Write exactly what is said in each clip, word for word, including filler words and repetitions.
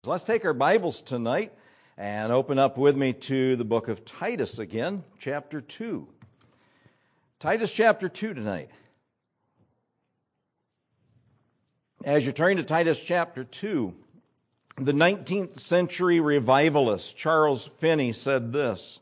Let's take our Bibles tonight and open up with me to the book of Titus again, chapter two. Titus chapter two tonight. As you turn to Titus chapter two, the nineteenth century revivalist Charles Finney said this.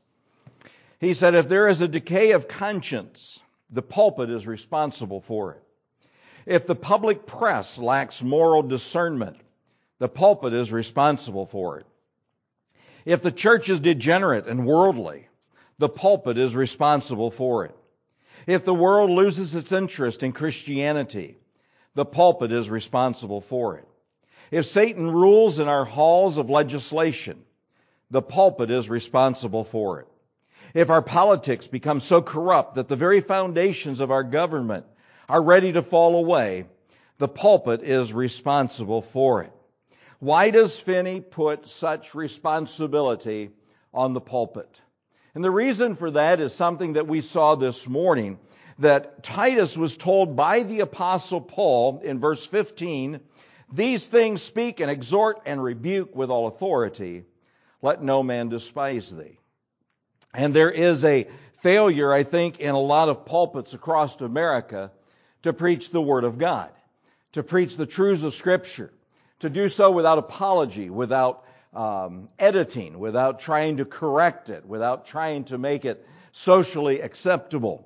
He said, if there is a decay of conscience, the pulpit is responsible for it. If the public press lacks moral discernment, the pulpit is responsible for it. If the church is degenerate and worldly, the pulpit is responsible for it. If the world loses its interest in Christianity, the pulpit is responsible for it. If Satan rules in our halls of legislation, the pulpit is responsible for it. If our politics become so corrupt that the very foundations of our government are ready to fall away, the pulpit is responsible for it. Why does Finney put such responsibility on the pulpit? And the reason for that is something that we saw this morning, that Titus was told by the Apostle Paul in verse fifteen, these things speak and exhort and rebuke with all authority. Let no man despise thee. And there is a failure, I think, in a lot of pulpits across America to preach the Word of God, to preach the truths of Scripture, to do so without apology, without um, editing, without trying to correct it, without trying to make it socially acceptable.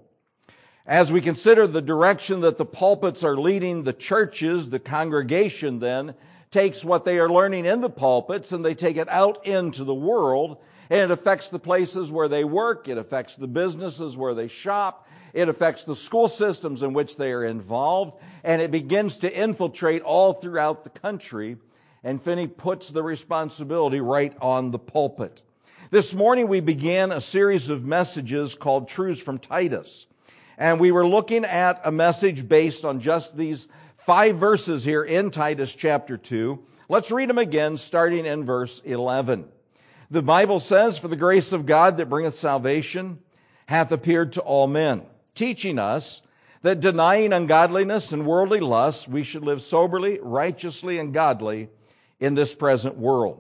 As we consider the direction that the pulpits are leading the churches, the congregation then takes what they are learning in the pulpits and they take it out into the world, and it affects the places where they work, it affects the businesses where they shop, it affects the school systems in which they are involved, and it begins to infiltrate all throughout the country. And Finney puts the responsibility right on the pulpit. This morning we began a series of messages called Truths from Titus. And we were looking at a message based on just these five verses here in Titus chapter two. Let's read them again, starting in verse eleven. The Bible says, for the grace of God that bringeth salvation hath appeared to all men, teaching us that denying ungodliness and worldly lusts, we should live soberly, righteously, and godly in this present world,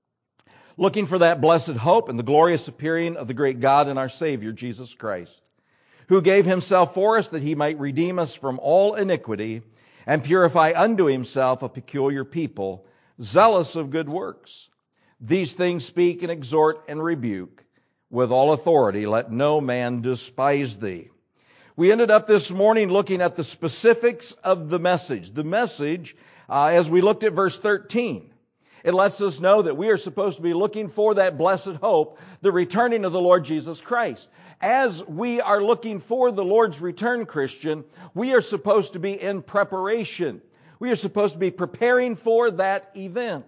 looking for that blessed hope and the glorious appearing of the great God and our Savior, Jesus Christ, who gave himself for us that he might redeem us from all iniquity and purify unto himself a peculiar people, zealous of good works. These things speak and exhort and rebuke with all authority. Let no man despise thee. We ended up this morning looking at the specifics of the message. The message, uh, as we looked at verse thirteen, it lets us know that we are supposed to be looking for that blessed hope, the returning of the Lord Jesus Christ. As we are looking for the Lord's return, Christian, we are supposed to be in preparation. We are supposed to be preparing for that event.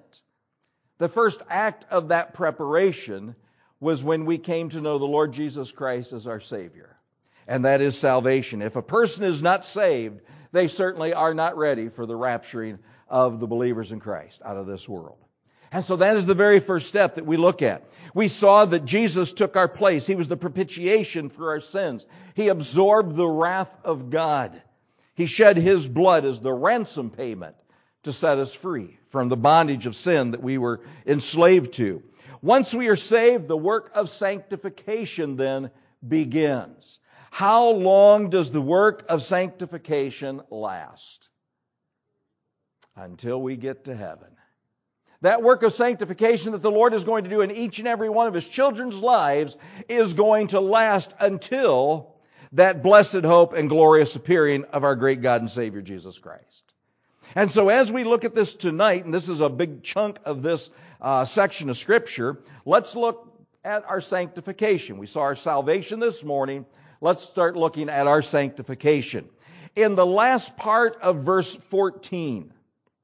The first act of that preparation was when we came to know the Lord Jesus Christ as our Savior. And that is salvation. If a person is not saved, they certainly are not ready for the rapturing of the believers in Christ out of this world. And so that is the very first step that we look at. We saw that Jesus took our place. He was the propitiation for our sins. He absorbed the wrath of God. He shed His blood as the ransom payment to set us free from the bondage of sin that we were enslaved to. Once we are saved, the work of sanctification then begins. How long does the work of sanctification last? Until we get to heaven. That work of sanctification that the Lord is going to do in each and every one of His children's lives is going to last until that blessed hope and glorious appearing of our great God and Savior Jesus Christ. And so as we look at this tonight, and this is a big chunk of this uh, section of Scripture, let's look at our sanctification. We saw our salvation this morning. Let's start looking at our sanctification. In the last part of verse fourteen,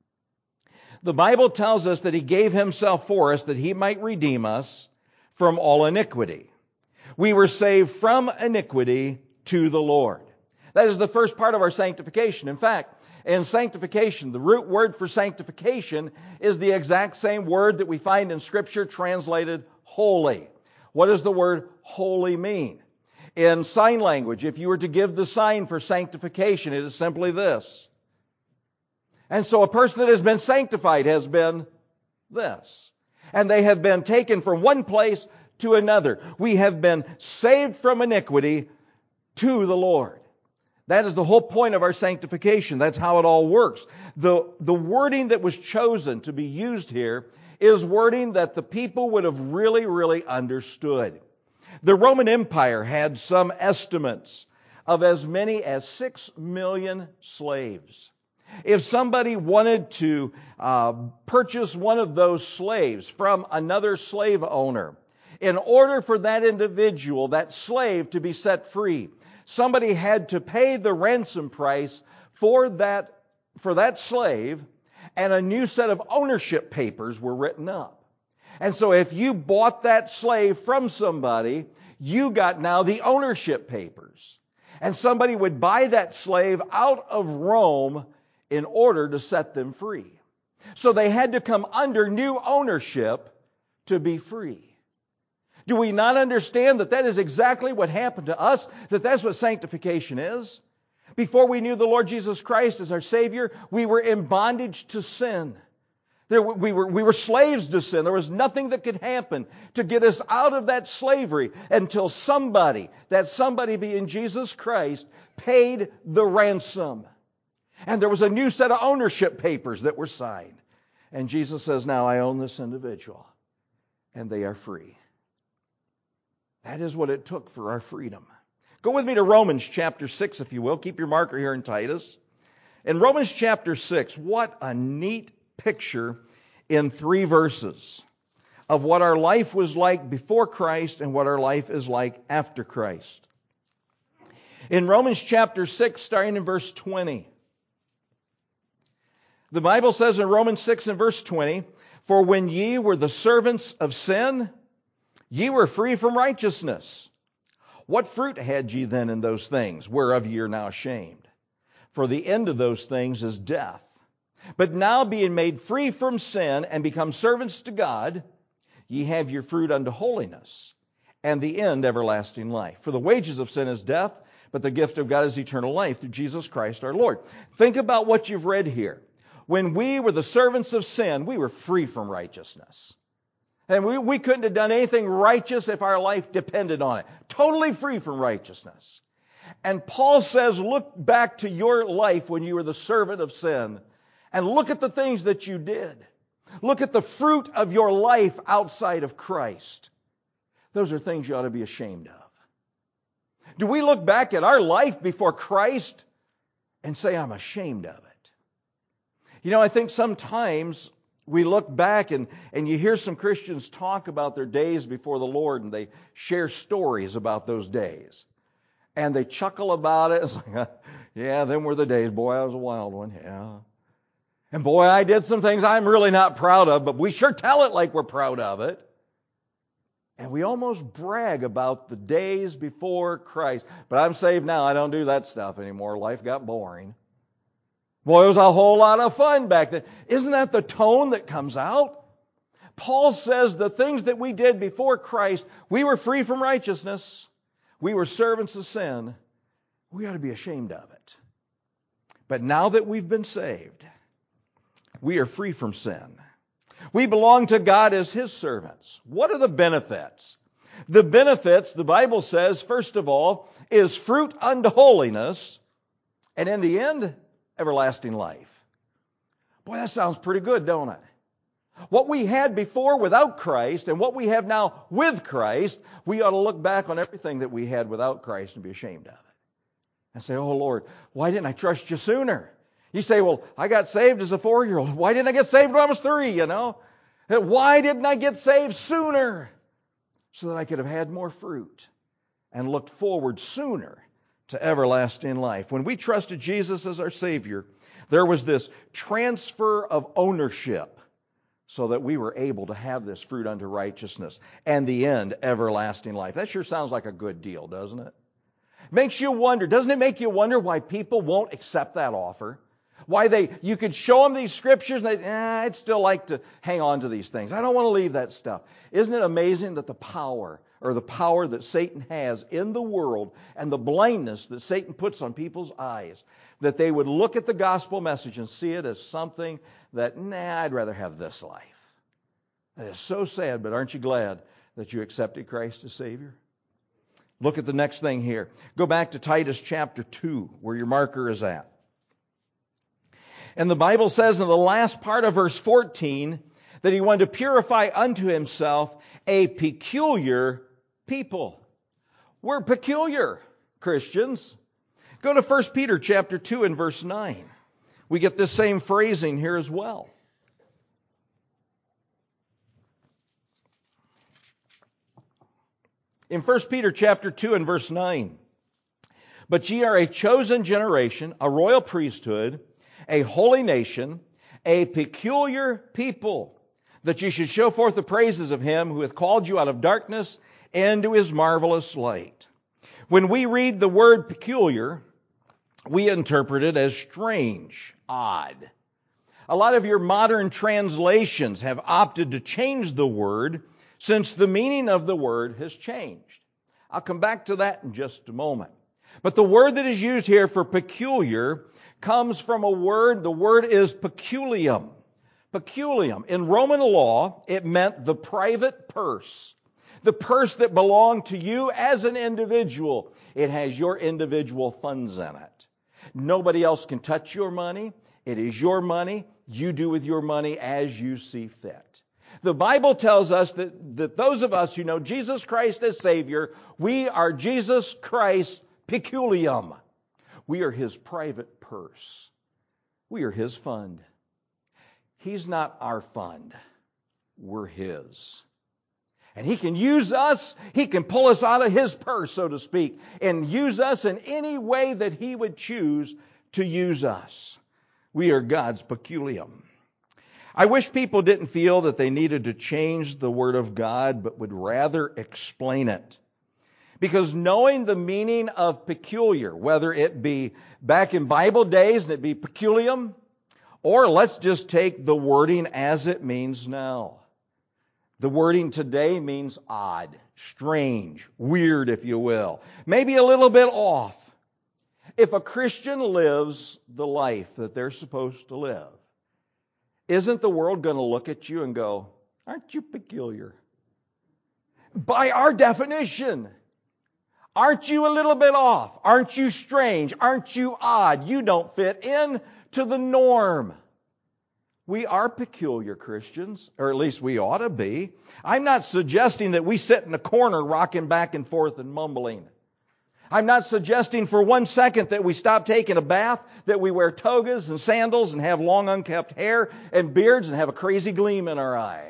the Bible tells us that He gave Himself for us that He might redeem us from all iniquity. We were saved from iniquity to the Lord. That is the first part of our sanctification. In fact, in sanctification, the root word for sanctification is the exact same word that we find in Scripture translated holy. What does the word holy mean? In sign language, if you were to give the sign for sanctification, it is simply this. And so a person that has been sanctified has been this. And they have been taken from one place to another. We have been saved from iniquity to the Lord. That is the whole point of our sanctification. That's how it all works. The, the wording that was chosen to be used here is wording that the people would have really, really understood. The Roman Empire had some estimates of as many as six million slaves. If somebody wanted to uh, purchase one of those slaves from another slave owner, in order for that individual, that slave, to be set free, somebody had to pay the ransom price for that, for that slave, and a new set of ownership papers were written up. And so if you bought that slave from somebody, you got now the ownership papers. And somebody would buy that slave out of Rome in order to set them free. So they had to come under new ownership to be free. Do we not understand that that is exactly what happened to us? That that's what sanctification is? Before we knew the Lord Jesus Christ as our Savior, we were in bondage to sin. There, we were, we were slaves to sin. There was nothing that could happen to get us out of that slavery until somebody, that somebody being Jesus Christ, paid the ransom. And there was a new set of ownership papers that were signed. And Jesus says, now I own this individual. And they are free. That is what it took for our freedom. Go with me to Romans chapter six, if you will. Keep your marker here in Titus. In Romans chapter six, what a neat picture in three verses of what our life was like before Christ and what our life is like after Christ. In Romans chapter six, starting in verse twenty, the Bible says in Romans six and verse twenty, for when ye were the servants of sin, ye were free from righteousness. What fruit had ye then in those things, whereof ye are now ashamed? For the end of those things is death. But now being made free from sin and become servants to God, ye have your fruit unto holiness, and the end everlasting life. For the wages of sin is death, but the gift of God is eternal life through Jesus Christ our Lord. Think about what you've read here. When we were the servants of sin, we were free from righteousness. And we, we couldn't have done anything righteous if our life depended on it. Totally free from righteousness. And Paul says, look back to your life when you were the servant of sin and look at the things that you did. Look at the fruit of your life outside of Christ. Those are things you ought to be ashamed of. Do we look back at our life before Christ and say, I'm ashamed of it? You know, I think sometimes we look back and, and you hear some Christians talk about their days before the Lord, and they share stories about those days. And they chuckle about it. It's like, yeah, them were the days. Boy, I was a wild one. Yeah. And boy, I did some things I'm really not proud of, but we sure tell it like we're proud of it. And we almost brag about the days before Christ. But I'm saved now. I don't do that stuff anymore. Life got boring. Boy, it was a whole lot of fun back then. Isn't that the tone that comes out? Paul says the things that we did before Christ, we were free from righteousness. We were servants of sin. We ought to be ashamed of it. But now that we've been saved, we are free from sin. We belong to God as His servants. What are the benefits? The benefits, the Bible says, first of all, is fruit unto holiness, and in the end, everlasting life. Boy, that sounds pretty good, don't it? What we had before without Christ and what we have now with Christ, we ought to look back on everything that we had without Christ and be ashamed of it. And say, oh Lord, why didn't I trust you sooner? You say, well, I got saved as a four-year-old. Why didn't I get saved when I was three, you know? Why didn't I get saved sooner? So that I could have had more fruit and looked forward sooner to everlasting life. When we trusted Jesus as our Savior, there was this transfer of ownership so that we were able to have this fruit unto righteousness and the end, everlasting life. That sure sounds like a good deal, doesn't it? Makes you wonder, doesn't it make you wonder why people won't accept that offer? Why they, you could show them these scriptures and they, eh, I'd still like to hang on to these things. I don't want to leave that stuff. Isn't it amazing that the power or the power that Satan has in the world and the blindness that Satan puts on people's eyes, that they would look at the gospel message and see it as something that, nah, I'd rather have this life. That is so sad, but aren't you glad that you accepted Christ as Savior? Look at the next thing here. Go back to Titus chapter two, where your marker is at. And the Bible says in the last part of verse fourteen that he wanted to purify unto himself a peculiar people. We're peculiar Christians. Go to First Peter chapter two and verse nine. We get this same phrasing here as well. In First Peter chapter two and verse nine, but ye are a chosen generation, a royal priesthood, a holy nation, a peculiar people, that ye should show forth the praises of him who hath called you out of darkness into his marvelous light. When we read the word peculiar, we interpret it as strange, odd. A lot of your modern translations have opted to change the word since the meaning of the word has changed. I'll come back to that in just a moment. But the word that is used here for peculiar comes from a word, the word is peculium. Peculium. In Roman law, it meant the private purse. The purse that belonged to you as an individual. It has your individual funds in it. Nobody else can touch your money. It is your money. You do with your money as you see fit. The Bible tells us that, that those of us who know Jesus Christ as Savior, we are Jesus Christ's peculium. We are His private purse. We are His fund. He's not our fund. We're His. And He can use us, He can pull us out of His purse, so to speak, and use us in any way that He would choose to use us. We are God's peculium. I wish people didn't feel that they needed to change the Word of God, but would rather explain it. Because knowing the meaning of peculiar, whether it be back in Bible days and it be peculium, or let's just take the wording as it means now. The wording today means odd, strange, weird, if you will. Maybe a little bit off. If a Christian lives the life that they're supposed to live, isn't the world going to look at you and go, aren't you peculiar? By our definition, aren't you a little bit off? Aren't you strange? Aren't you odd? You don't fit in to the norm. We are peculiar Christians, or at least we ought to be. I'm not suggesting that we sit in a corner rocking back and forth and mumbling. I'm not suggesting for one second that we stop taking a bath, that we wear togas and sandals and have long unkept hair and beards and have a crazy gleam in our eye.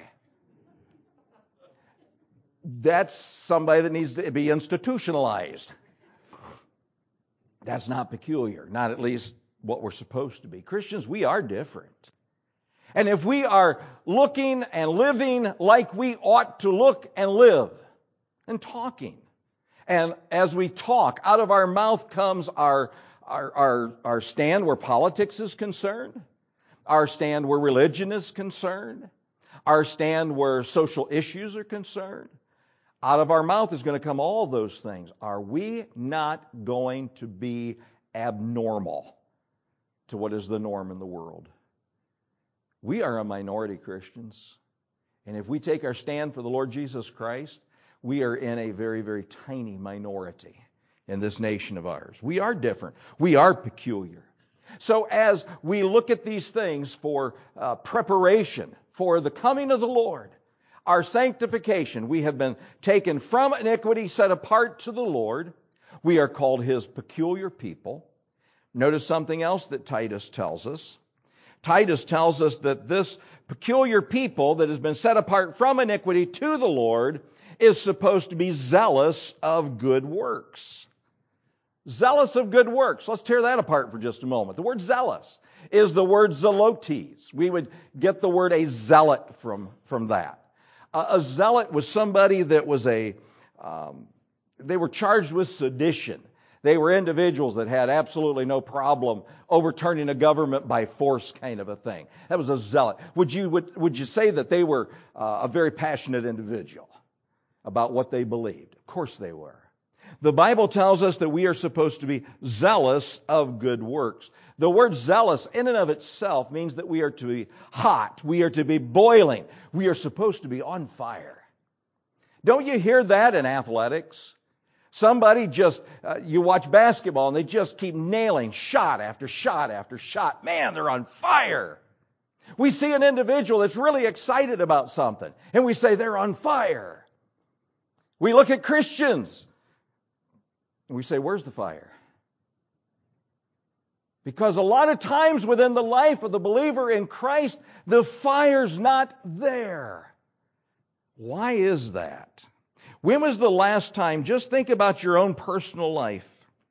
That's somebody that needs to be institutionalized. That's not peculiar, not at least what we're supposed to be. Christians, we are different. And if we are looking and living like we ought to look and live, and talking, and as we talk, out of our mouth comes our, our, our, our stand where politics is concerned, our stand where religion is concerned, our stand where social issues are concerned. Out of our mouth is going to come all those things. Are we not going to be abnormal to what is the norm in the world? We are a minority, Christians. And if we take our stand for the Lord Jesus Christ, we are in a very, very tiny minority in this nation of ours. We are different. We are peculiar. So as we look at these things for uh, preparation for the coming of the Lord, our sanctification, we have been taken from iniquity, set apart to the Lord. We are called His peculiar people. Notice something else that Titus tells us. Titus tells us that this peculiar people that has been set apart from iniquity to the Lord is supposed to be zealous of good works. Zealous of good works. Let's tear that apart for just a moment. The word zealous is the word zelotes. We would get the word a zealot from, from that. A zealot was somebody that was a, um, they were charged with sedition. They were individuals that had absolutely no problem overturning a government by force kind of a thing. That was a zealot. Would you, would, would you say that they were uh, a very passionate individual about what they believed? Of course they were. The Bible tells us that we are supposed to be zealous of good works. The word zealous in and of itself means that we are to be hot. We are to be boiling. We are supposed to be on fire. Don't you hear that in athletics? Somebody just, uh, you watch basketball and they just keep nailing shot after shot after shot. Man, they're on fire. We see an individual that's really excited about something and we say they're on fire. We look at Christians and we say, where's the fire? Because a lot of times within the life of the believer in Christ, the fire's not there. Why is that? When was the last time, just think about your own personal life.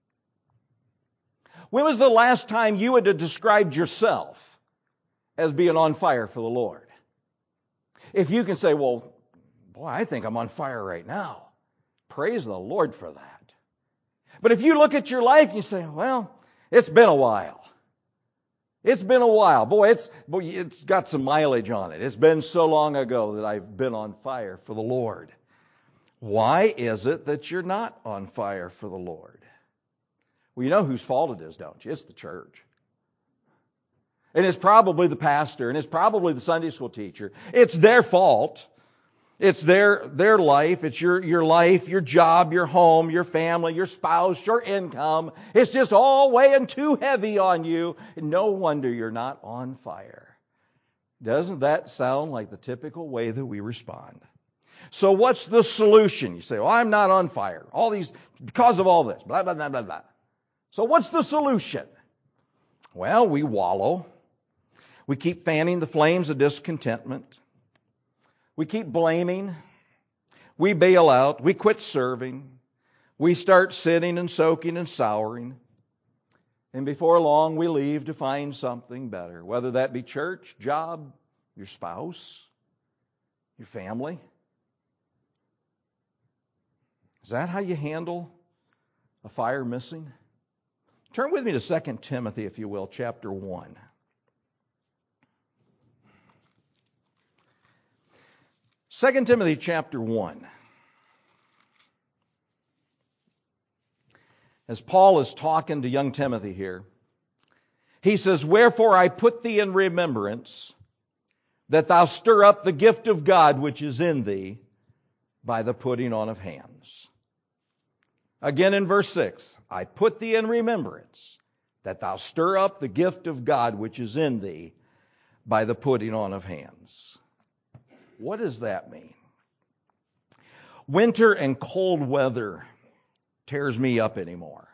When was the last time you had described yourself as being on fire for the Lord? If you can say, well, boy, I think I'm on fire right now. Praise the Lord for that. But if you look at your life and you say, well, it's been a while. It's been a while. Boy, it's, boy, it's got some mileage on it. It's been so long ago that I've been on fire for the Lord. Why is it that you're not on fire for the Lord? Well, you know whose fault it is, don't you? It's the church. And it's probably the pastor, and it's probably the Sunday school teacher. It's their fault. It's their, their life. It's your, your life, your job, your home, your family, your spouse, your income. It's just all weighing too heavy on you. And no wonder you're not on fire. Doesn't that sound like the typical way that we respond? So what's the solution? You say, well, I'm not on fire. All these, because of all this, blah, blah, blah, blah, blah. So what's the solution? Well, we wallow. We keep fanning the flames of discontentment. We keep blaming. We bail out. We quit serving. We start sitting and soaking and souring. And before long, we leave to find something better, whether that be church, job, your spouse, your family. Is that how you handle a fire missing? Turn with me to Second Timothy, if you will, chapter one. Second Timothy chapter one. As Paul is talking to young Timothy here, he says, wherefore I put thee in remembrance that thou stir up the gift of God which is in thee by the putting on of hands. Again in verse six, I put thee in remembrance that thou stir up the gift of God which is in thee by the putting on of hands. What does that mean? Winter and cold weather tears me up anymore.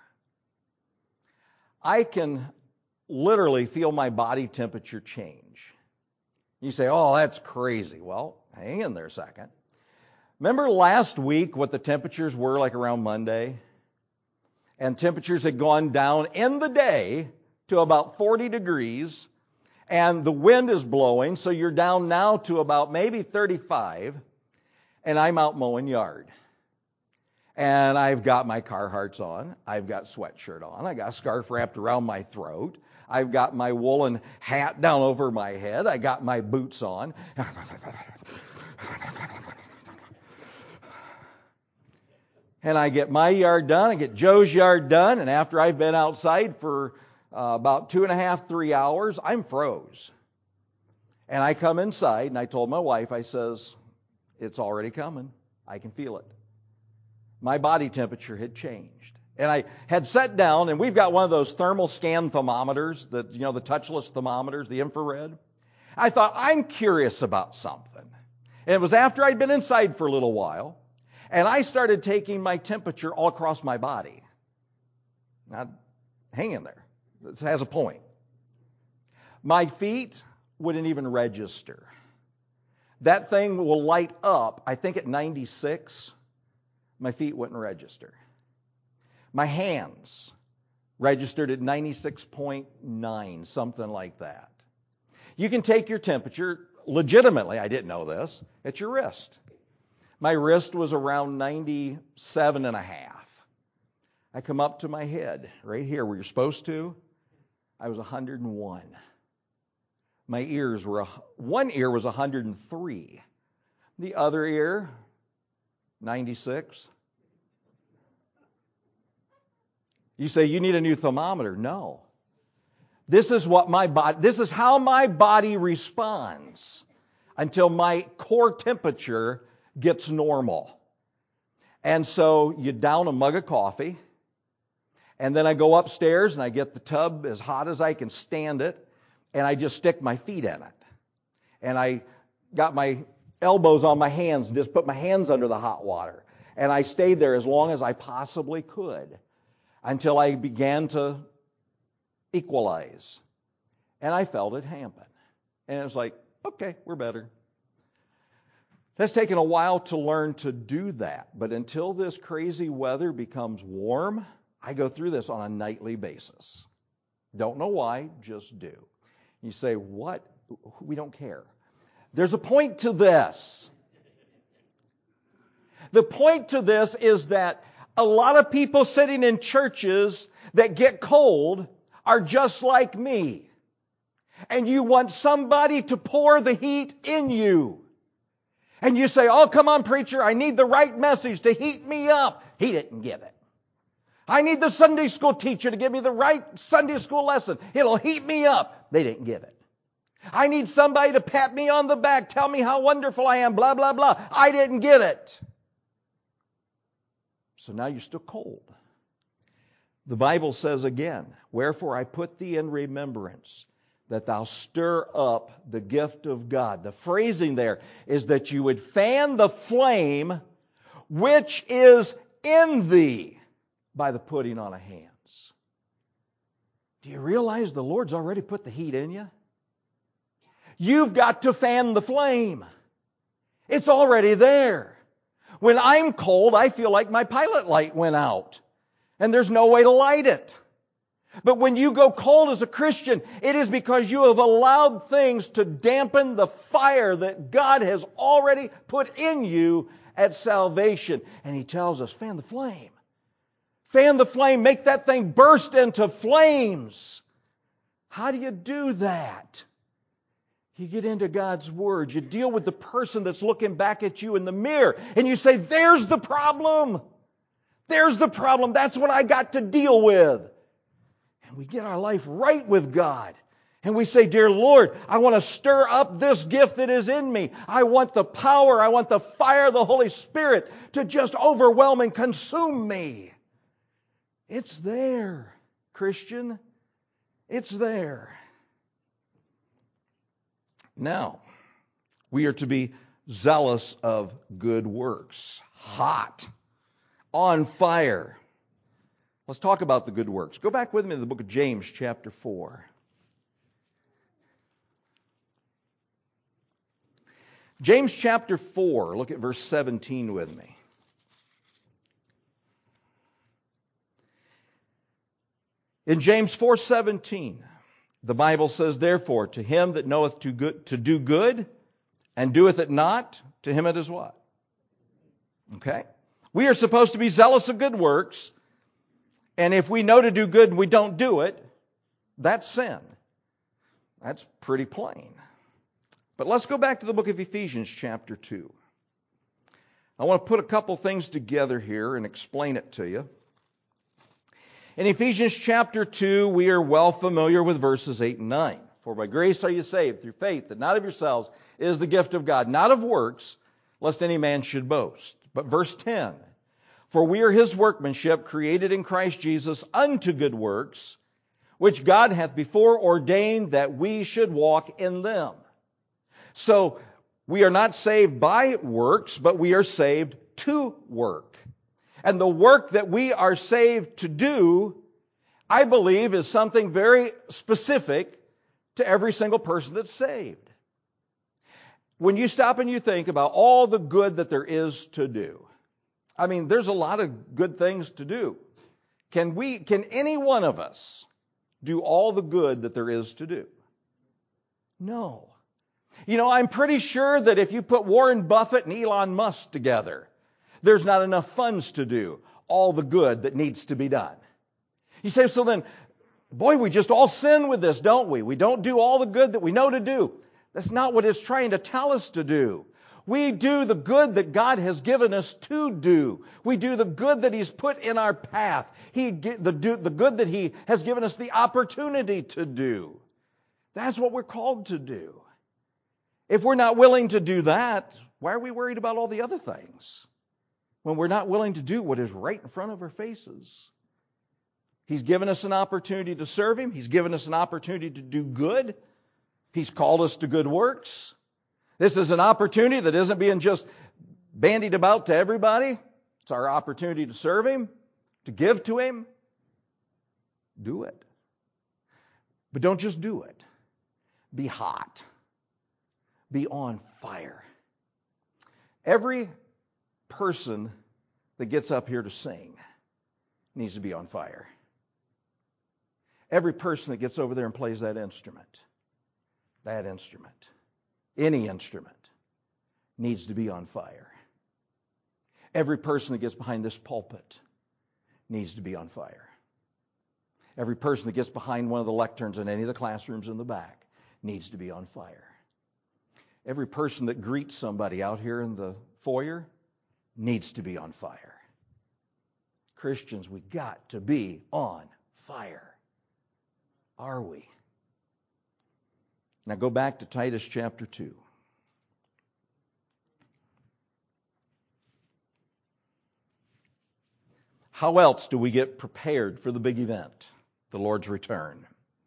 I can literally feel my body temperature change. You say, oh, that's crazy. Well, hang in there a second. Remember last week what the temperatures were like around Monday? And temperatures had gone down in the day to about forty degrees. And the wind is blowing, so you're down now to about maybe thirty-five. And I'm out mowing yard. And I've got my Carhartts on. I've got sweatshirt on. I got a scarf wrapped around my throat. I've got my woolen hat down over my head. I got my boots on. And I get my yard done. I get Joe's yard done. And after I've been outside for uh, about two and a half, three hours, I'm froze. And I come inside and I told my wife, I says, it's already coming. I can feel it. My body temperature had changed. And I had sat down, and we've got one of those thermal scan thermometers, that, you know, the touchless thermometers, the infrared. I thought, I'm curious about something. And it was after I'd been inside for a little while, and I started taking my temperature all across my body. Now, hang in there. This has a point. My feet wouldn't even register. That thing will light up, I think at ninety-six. My feet wouldn't register. My hands registered at ninety-six point nine, something like that. You can take your temperature legitimately, I didn't know this, at your wrist. My wrist was around ninety-seven and a half. I come up to my head, right here where you're supposed to, I was one hundred one. My ears were, one ear was one hundred three. The other ear, ninety-six. You say, you need a new thermometer. No. This is what my body, this is how my body responds until my core temperature gets normal. And so you down a mug of coffee, and then I go upstairs and I get the tub as hot as I can stand it, and I just stick my feet in it. And I got my elbows on my hands and just put my hands under the hot water. And I stayed there as long as I possibly could until I began to equalize. And I felt it happen. And it was like, okay, we're better. It's taken a while to learn to do that. But until this crazy weather becomes warm, I go through this on a nightly basis. Don't know why, just do. You say, what? We don't care. There's a point to this. The point to this is that a lot of people sitting in churches that get cold are just like me. And you want somebody to pour the heat in you. And you say, oh, come on, preacher, I need the right message to heat me up. He didn't give it. I need the Sunday school teacher to give me the right Sunday school lesson. It'll heat me up. They didn't give it. I need somebody to pat me on the back, tell me how wonderful I am, blah, blah, blah. I didn't get it. So now you're still cold. The Bible says again, wherefore I put thee in remembrance, that thou stir up the gift of God. The phrasing there is that you would fan the flame which is in thee by the putting on of hands. Do you realize the Lord's already put the heat in you? You've got to fan the flame. It's already there. When I'm cold, I feel like my pilot light went out, and there's no way to light it. But when you go cold as a Christian, it is because you have allowed things to dampen the fire that God has already put in you at salvation. And He tells us, fan the flame. Fan the flame, make that thing burst into flames. How do you do that? You get into God's Word. You deal with the person that's looking back at you in the mirror. And you say, there's the problem. There's the problem. That's what I got to deal with. And we get our life right with God. And we say, dear Lord, I want to stir up this gift that is in me. I want the power, I want the fire of the Holy Spirit to just overwhelm and consume me. It's there, Christian. It's there. Now, we are to be zealous of good works. Hot. On fire. Let's talk about the good works. Go back with me to the book of James, chapter four. James chapter four, look at verse seventeen with me. In James four seventeen, the Bible says, therefore, to him that knoweth to, good, to do good and doeth it not, to him it is what? Okay? We are supposed to be zealous of good works, and if we know to do good and we don't do it, that's sin. That's pretty plain. But let's go back to the book of Ephesians chapter two. I want to put a couple things together here and explain it to you. In Ephesians chapter two, we are well familiar with verses eight and nine. For by grace are you saved through faith, that not of yourselves is the gift of God, not of works, lest any man should boast. But verse ten, for we are His workmanship, created in Christ Jesus unto good works, which God hath before ordained that we should walk in them. So we are not saved by works, but we are saved to work. And the work that we are saved to do, I believe, is something very specific to every single person that's saved. When you stop and you think about all the good that there is to do, I mean, there's a lot of good things to do. Can we, can any one of us do all the good that there is to do? No. You know, I'm pretty sure that if you put Warren Buffett and Elon Musk together, there's not enough funds to do all the good that needs to be done. You say, so then, boy, we just all sin with this, don't we? We don't do all the good that we know to do. That's not what it's trying to tell us to do. We do the good that God has given us to do. We do the good that He's put in our path. He, the, the good that He has given us the opportunity to do. That's what we're called to do. If we're not willing to do that, why are we worried about all the other things? When we're not willing to do what is right in front of our faces. He's given us an opportunity to serve Him. He's given us an opportunity to do good. He's called us to good works. This is an opportunity that isn't being just bandied about to everybody. It's our opportunity to serve Him, to give to Him. Do it. But don't just do it. Be hot. Be on fire. Every person that gets up here to sing needs to be on fire. Every person that gets over there and plays that instrument, that instrument, any instrument, needs to be on fire. Every person that gets behind this pulpit needs to be on fire. Every person that gets behind one of the lecterns in any of the classrooms in the back needs to be on fire. Every person that greets somebody out here in the foyer needs to be on fire. Christians, we got to be on fire. Are we? Now go back to Titus chapter two. How else do we get prepared for the big event, the Lord's return?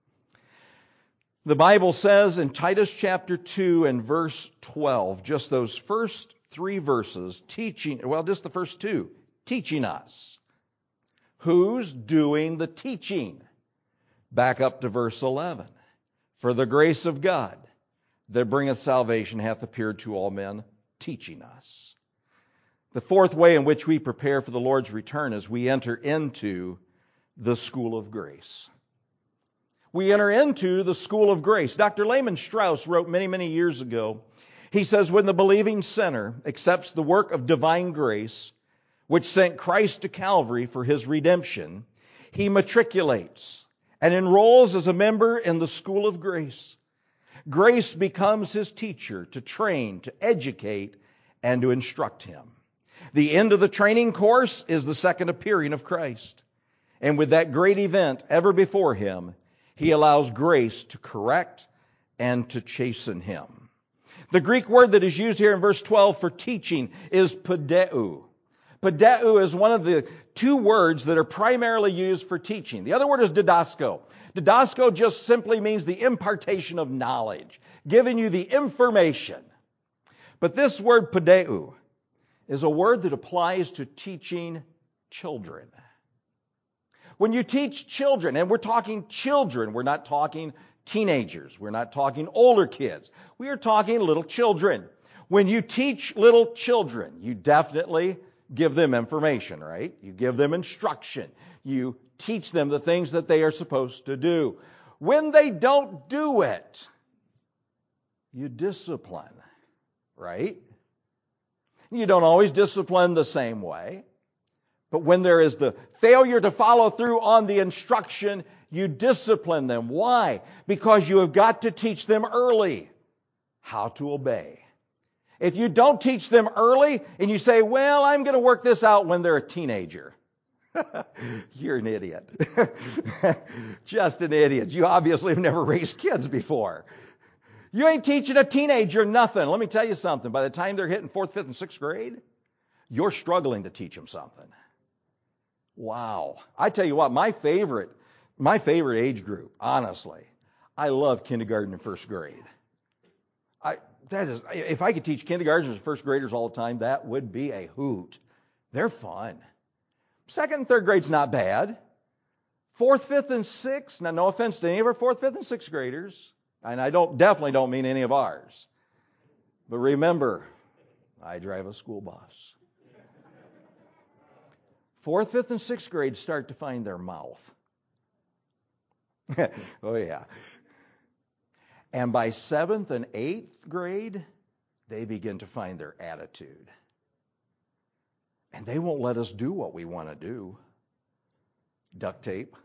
The Bible says in Titus chapter two and verse twelve, just those first three verses, teaching, well, just the first two, teaching us. Who's doing the teaching? Back up to verse eleven. For the grace of God that bringeth salvation hath appeared to all men, teaching us. The fourth way in which we prepare for the Lord's return is we enter into the school of grace. We enter into the school of grace. Doctor Lehman Strauss wrote many, many years ago, he says, when the believing sinner accepts the work of divine grace, which sent Christ to Calvary for his redemption, he matriculates and enrolls as a member in the school of grace. Grace becomes his teacher to train, to educate, and to instruct him. The end of the training course is the second appearing of Christ. And with that great event ever before him, he allows grace to correct and to chasten him. The Greek word that is used here in verse twelve for teaching is padeu. Padeu is one of the two words that are primarily used for teaching. The other word is didasko. Didasko just simply means the impartation of knowledge, giving you the information. But this word padeu is a word that applies to teaching children. When you teach children, and we're talking children, we're not talking teenagers, we're not talking older kids, we are talking little children. When you teach little children, you definitely give them information, right? You give them instruction. You teach them the things that they are supposed to do. When they don't do it, you discipline, right? You don't always discipline the same way. But when there is the failure to follow through on the instruction, you discipline them. Why? Because you have got to teach them early how to obey. If you don't teach them early and you say, well, I'm going to work this out when they're a teenager, you're an idiot. Just an idiot. You obviously have never raised kids before. You ain't teaching a teenager nothing. Let me tell you something. By the time they're hitting fourth, fifth, and sixth grade, you're struggling to teach them something. Wow. I tell you what, my favorite, my favorite age group, honestly, I love kindergarten and first grade. I, that is, if I could teach kindergartners and first graders all the time, that would be a hoot. They're fun. Second and third grade's not bad. Fourth, fifth, and sixth, now no offense to any of our fourth, fifth, and sixth graders, and I don't definitely don't mean any of ours. But remember, I drive a school bus. Fourth, fifth, and sixth grade start to find their mouth. Oh, yeah. And by seventh and eighth grade, they begin to find their attitude. And they won't let us do what we want to do. Duct tape.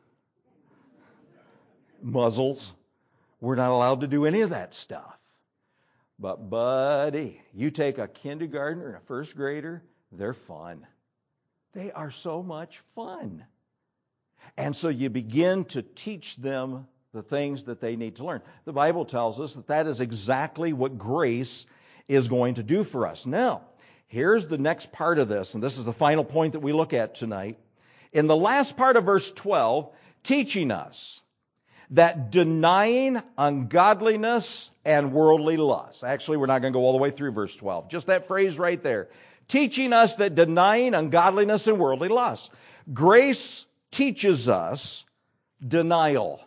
Muzzles. We're not allowed to do any of that stuff. But buddy, you take a kindergartner and a first grader, they're fun. They are so much fun. And so you begin to teach them the things that they need to learn. The Bible tells us that that is exactly what grace is going to do for us. Now, here's the next part of this, and this is the final point that we look at tonight. In the last part of verse twelve, teaching us that denying ungodliness and worldly lust. Actually, we're not going to go all the way through verse twelve. Just that phrase right there. Teaching us that denying ungodliness and worldly lust. Grace teaches us denial.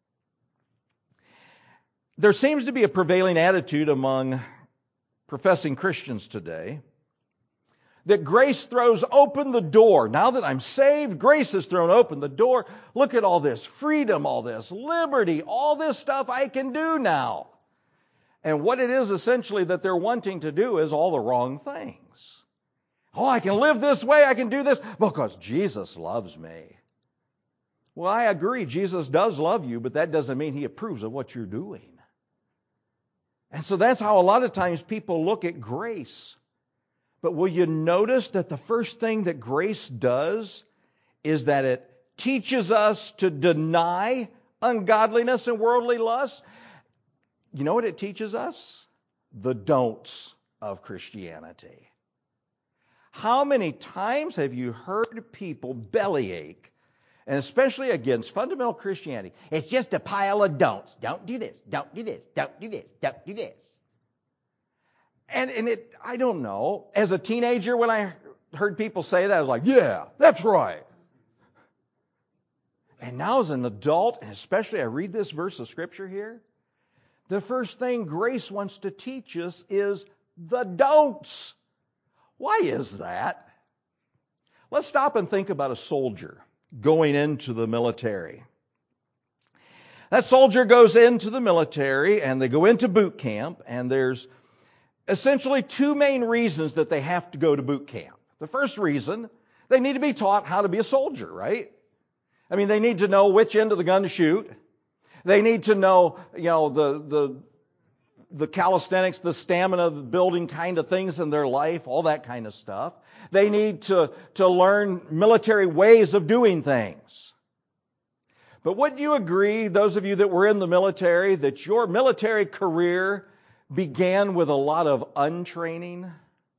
There seems to be a prevailing attitude among professing Christians today that grace throws open the door. Now that I'm saved, grace has thrown open the door. Look at all this freedom, all this liberty, all this stuff I can do now. And what it is essentially that they're wanting to do is all the wrong things. Oh, I can live this way, I can do this because Jesus loves me. Well, I agree, Jesus does love you, but that doesn't mean He approves of what you're doing. And so that's how a lot of times people look at grace. But will you notice that the first thing that grace does is that it teaches us to deny ungodliness and worldly lust? You know what it teaches us? The don'ts of Christianity. How many times have you heard people bellyache, and especially against fundamental Christianity? It's just a pile of don'ts. Don't do this, don't do this, don't do this, don't do this. And, and it, I don't know, as a teenager when I heard people say that, I was like, yeah, that's right. And now as an adult, and especially I read this verse of Scripture here, the first thing grace wants to teach us is the don'ts. Why is that? Let's stop and think about a soldier going into the military. That soldier goes into the military and they go into boot camp, and there's essentially two main reasons that they have to go to boot camp. The first reason, they need to be taught how to be a soldier, right? I mean, they need to know which end of the gun to shoot. They need to know, you know, the the the calisthenics, the stamina, the building kind of things in their life, all that kind of stuff. They need to, to learn military ways of doing things. But wouldn't you agree, those of you that were in the military, that your military career began with a lot of untraining?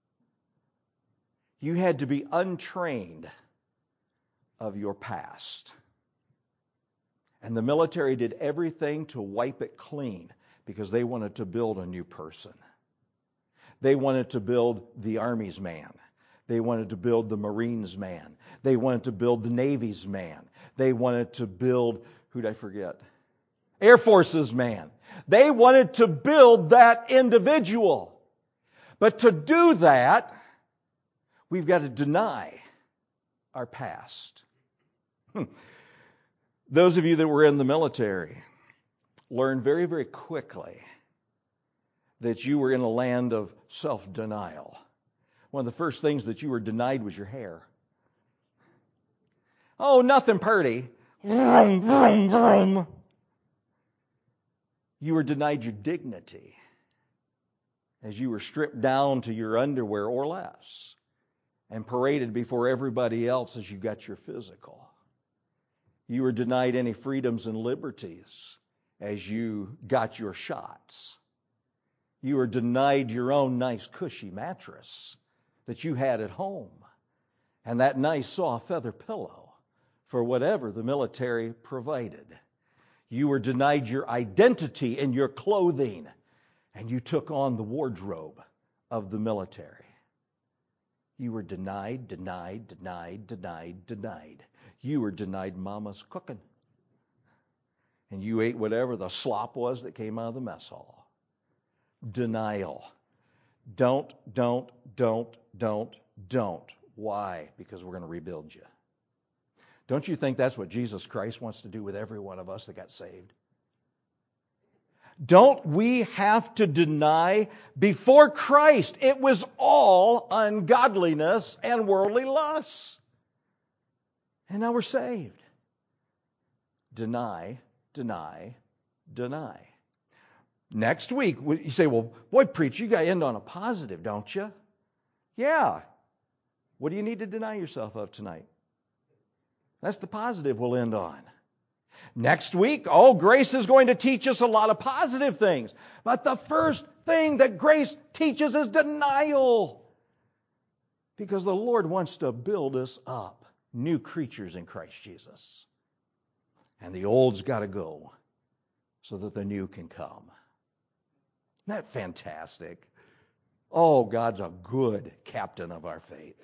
You had to be untrained of your past. And the military did everything to wipe it clean because they wanted to build a new person. They wanted to build the Army's man. They wanted to build the Marines man. They wanted to build the Navy's man. They wanted to build, who'd I forget? Air Force's man. They wanted to build that individual. But to do that, we've got to deny our past. Hmm. Those of you that were in the military learned very, very quickly that you were in a land of self-denial. One of the first things that you were denied was your hair. Oh, nothing pretty. Vroom, vroom, vroom. You were denied your dignity as you were stripped down to your underwear or less and paraded before everybody else as you got your physical. You were denied any freedoms and liberties as you got your shots. You were denied your own nice cushy mattress that you had at home and that nice soft feather pillow for whatever the military provided. You were denied your identity and your clothing, and you took on the wardrobe of the military. You were denied, denied, denied, denied, denied. You were denied mama's cooking. And you ate whatever the slop was that came out of the mess hall. Denial. Don't, don't, don't, don't, don't. Why? Because we're going to rebuild you. Don't you think that's what Jesus Christ wants to do with every one of us that got saved? Don't we have to deny before Christ? It was all ungodliness and worldly lusts. And now we're saved. Deny, deny, deny. Next week, you say, well, boy, preach, you got to end on a positive, don't you? Yeah. What do you need to deny yourself of tonight? That's the positive we'll end on. Next week, oh, grace is going to teach us a lot of positive things. But the first thing that grace teaches is denial. Because the Lord wants to build us up, new creatures in Christ Jesus. And the old's got to go so that the new can come. Isn't that fantastic? Oh, God's a good captain of our faith.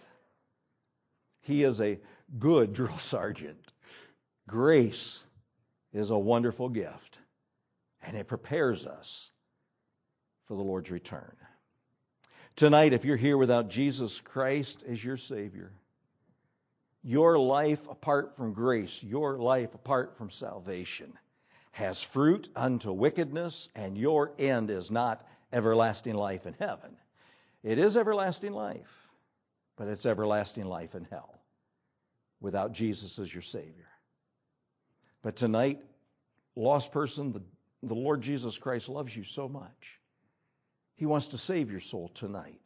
He is a good drill sergeant. Grace is a wonderful gift, and it prepares us for the Lord's return. Tonight, if you're here without Jesus Christ as your Savior, your life apart from grace, your life apart from salvation, has fruit unto wickedness, and your end is not everlasting life in heaven. It is everlasting life, but it's everlasting life in hell without Jesus as your Savior. But tonight, lost person, the, the Lord Jesus Christ loves you so much. He wants to save your soul tonight.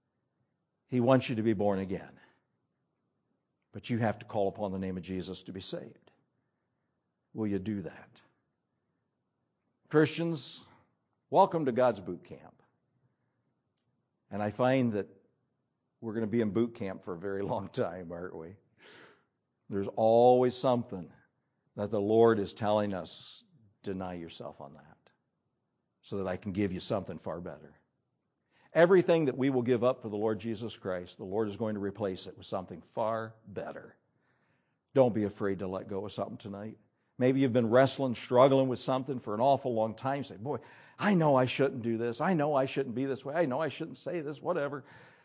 He wants you to be born again. But you have to call upon the name of Jesus to be saved. Will you do that? Christians, welcome to God's boot camp. And I find that we're going to be in boot camp for a very long time, aren't we? There's always something that the Lord is telling us, deny yourself on that, so that I can give you something far better. Everything that we will give up for the Lord Jesus Christ, the Lord is going to replace it with something far better. Don't be afraid to let go of something tonight. Maybe you've been wrestling, struggling with something for an awful long time. Say, boy, I know I shouldn't do this. I know I shouldn't be this way. I know I shouldn't say this, whatever.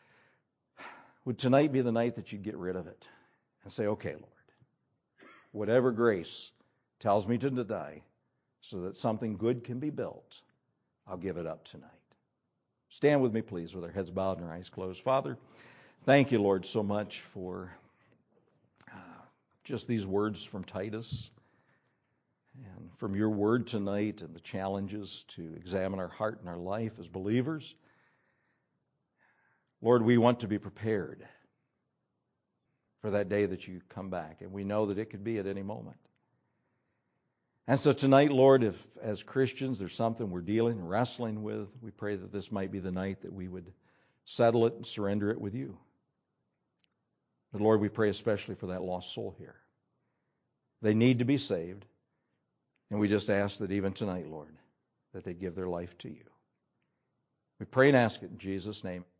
Would tonight be the night that you'd get rid of it and say, okay, Lord, whatever grace tells me to deny so that something good can be built, I'll give it up tonight. Stand with me, please, with our heads bowed and our eyes closed. Father, thank you, Lord, so much for uh, just these words from Titus and from your word tonight and the challenges to examine our heart and our life as believers. Lord, we want to be prepared for that day that you come back, and we know that it could be at any moment. And so tonight, Lord, if as Christians there's something we're dealing and wrestling with, we pray that this might be the night that we would settle it and surrender it with you. But Lord, we pray especially for that lost soul here. They need to be saved, and we just ask that even tonight, Lord, that they give their life to you. We pray and ask it in Jesus' name.